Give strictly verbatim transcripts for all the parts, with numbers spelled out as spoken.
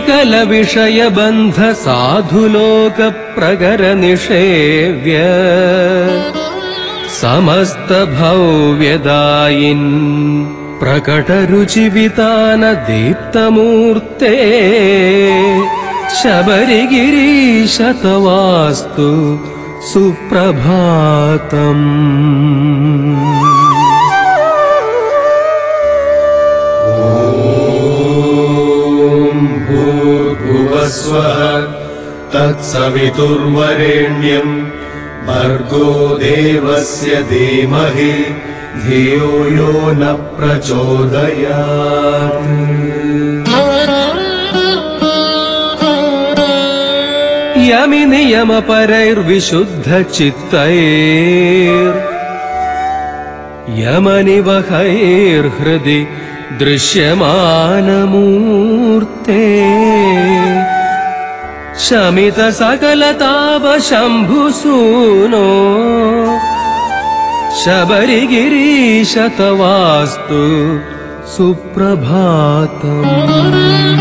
सकल विषय बंध साधुलोक प्रगर निषेव्य समस्त भव्यदायिन् प्रकट रुचिवितान दीप्तमूर्ते शबरिगिरीश तवास्तु सुप्रभातम्। भूर्भुवस्वः तत्सवितुर्वरेण्यम् भर्गो देवस्य धीमहि धियो यो न प्रचोदयात्। यमि नियमपरैर्विशुद्धचित्तैर् यमनिवहैर्हृदि दृश्यमानमूर्ते शमित सकलताप शम्भुसूनो शबरिगिरीश तवास्तु सुप्रभातम्।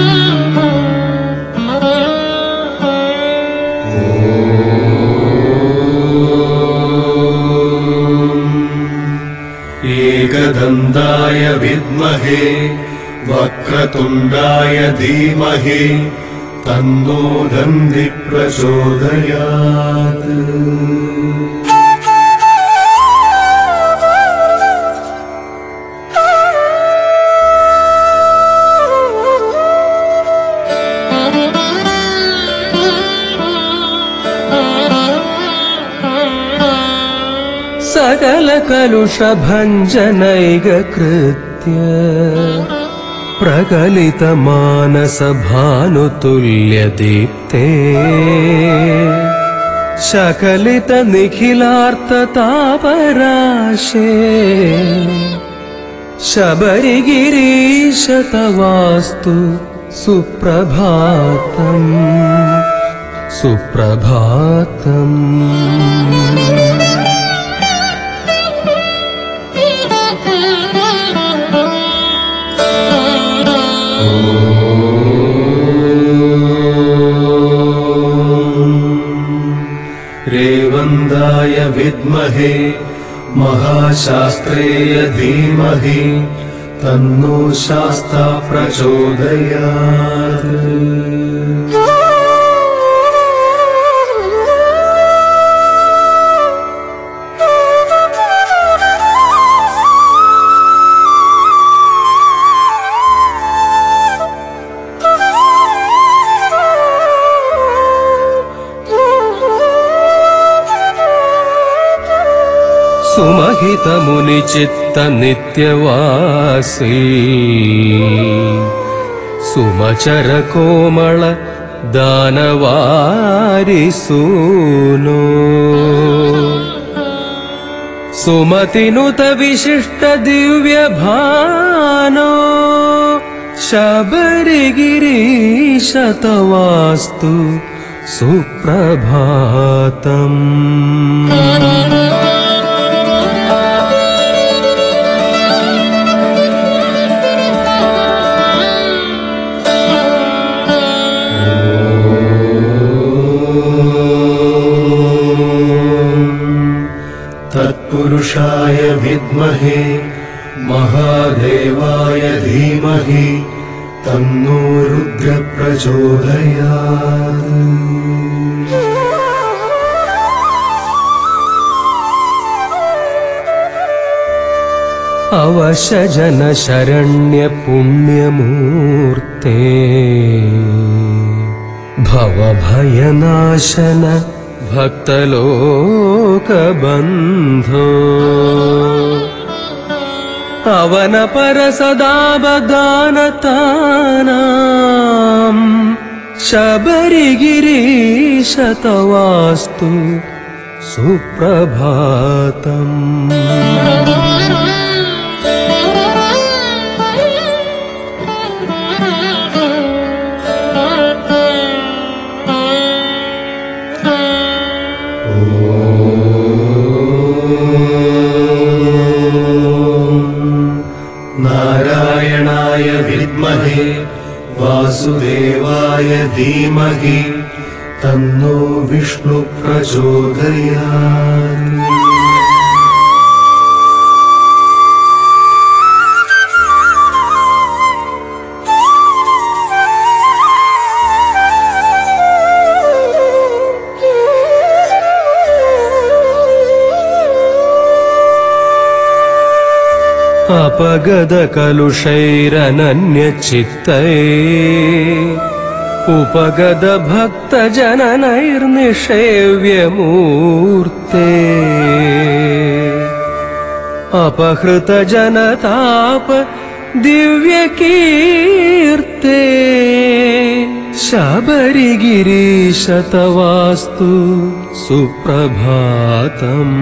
एकदन्ताय विद्महे वक्रतुण्डाय धीमहि तन्नो दन्ति प्रचोदयात्। सकल कलुषभञ्जनैककृत्य प्रकलित मानस भानुतुल्य दीप्ते शकलित निखिलार्ततापराशे शबरिगिरीश तवास्तु सुप्रभातम् सुप्रभातम्। रेवन्दाय विद्महे महाशास्त्रेय धीमहि तन्नो शास्ता प्रचोदयात्। सुमहित मुनिचित्त नित्यवासी सुमचर कोमल दानवारि सूनो सुमतिनुत विशिष्ट दिव्य भानो शबरिगिरीश तवास्तु सुप्रभातम्। तत्पुरुषाय विद्महे महादेवाय धीमहि तन्नो रुद्र प्रचोदयात्। अवश्य जन शरण्य पुण्यमूर्ते भवभयनाशन भक्तलोकबन्धो अवन पर सदा बदानतानाम् शबरिगिरीश तवास्तु सुप्रभातम्। नारायणाय विद्महे वासुदेवाय धीमहि तन्नो विष्णु प्रचोदयात्। अपगदकलुषैरनन्यचित्तैः उपगदभक्तजननैर्निषेव्यमूर्ते अपहृतजनताप दिव्यकीर्ते शबरिगिरीश तवास्तु सुप्रभातम्।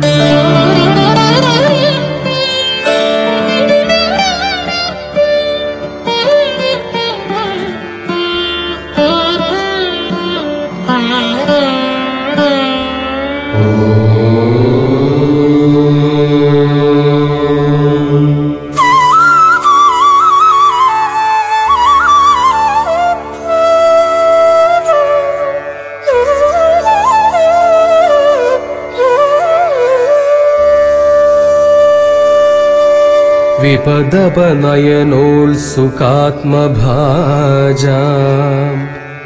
विपदपनयनोत्सुकात्मभाजाम्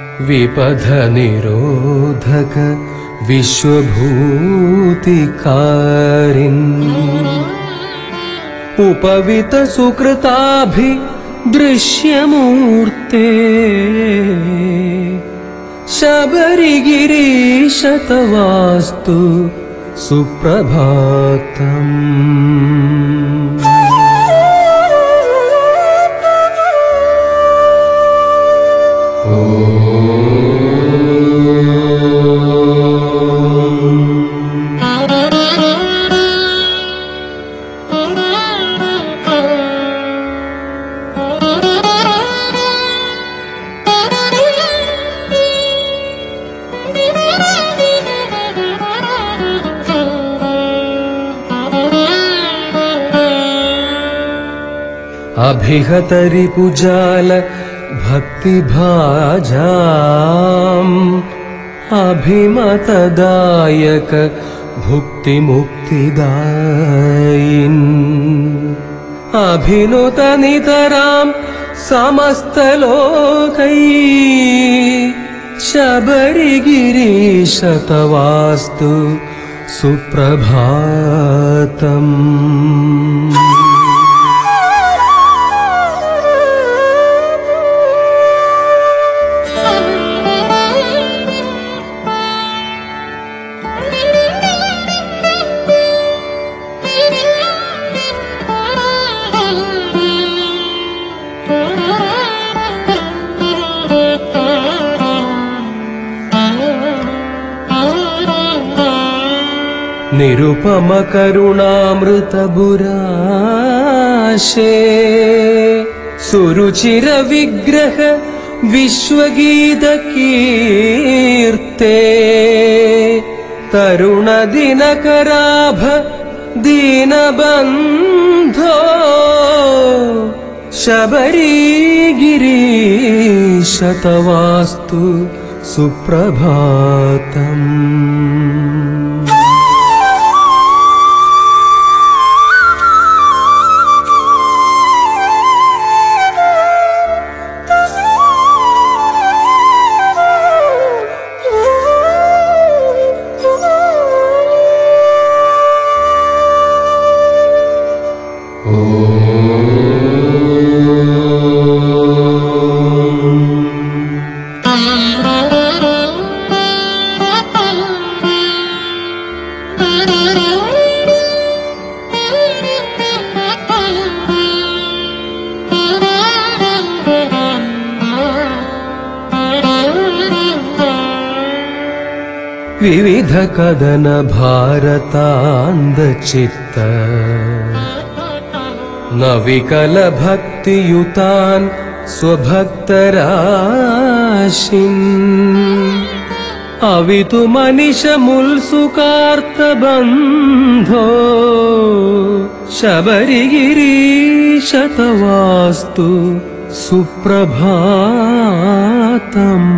विपधनिरोधक विश्वभूतिकारिन् उपवितसुकृताभिदृश्यमूर्ते शबरिगिरीश तवास्तु सुप्रभातम्। अभिहतरिपुजाल भक्तिभाजाम् अभिमतदायक भुक्तिमुक्तिदायिन् अभिनुतनितराम् समस्तलोकैः शबरिगिरीश तवास्तु सुप्रभातम्। निरुपम करुणामृतबुराशे सुरुचिर विग्रह विश्वगीत कीर्ते तरुण दिनकराभ दीनबन्धो शबरिगिरीश तवास्तु सुप्रभातम्। विविध कदन भारतान्दचित्त न विकल भक्तियुतान् स्वभक्तराशिन् अवितु मनिष मुल्सुकार्तबन्धो शबरिगिरीश तवास्तु സുപ്രഭാതം.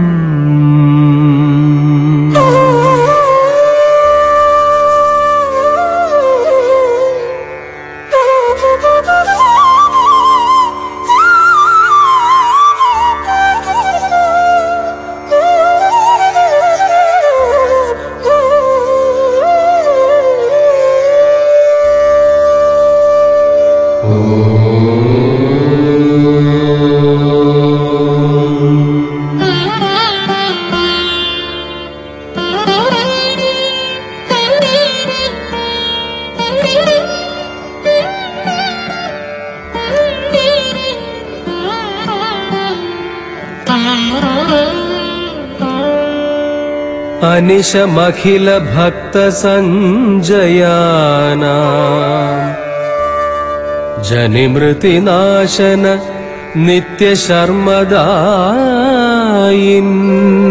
അനിശമഖില ഭക്ത സഞ്ജയാനാം ജനിമൃതിനാശന നിത്യശർമ്മദായിൻ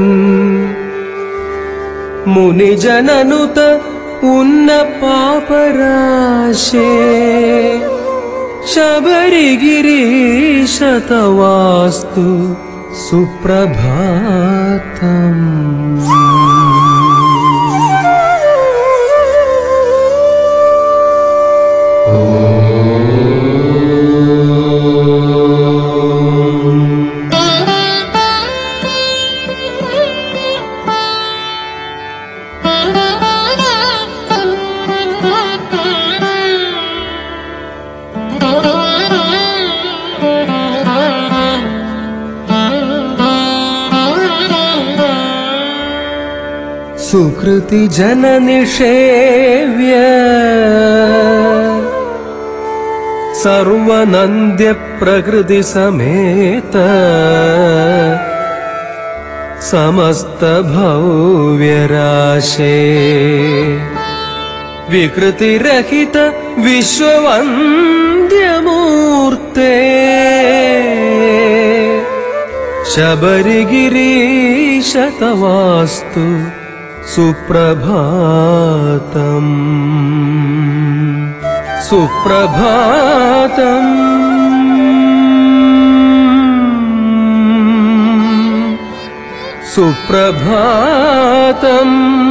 മുനിജനനുത ഉന്ന പാപരാശേ ശബരിഗിരീശതവാസ്തു സുപ്രഭാതം. സുകൃതി ജനനിഷേവ്യ സർവനന്ദ്യ പ്രകൃതി സമേത സമസ്ത ഭവ്യരാശേ വികൃതിരഹിത വിശ്വവന്ദ്യമൂർത്തേ ശബരിഗിരീശതവാസ്തു സുപ്രഭാതം. സുപ്രഭാതം. സുപ്രഭാതം.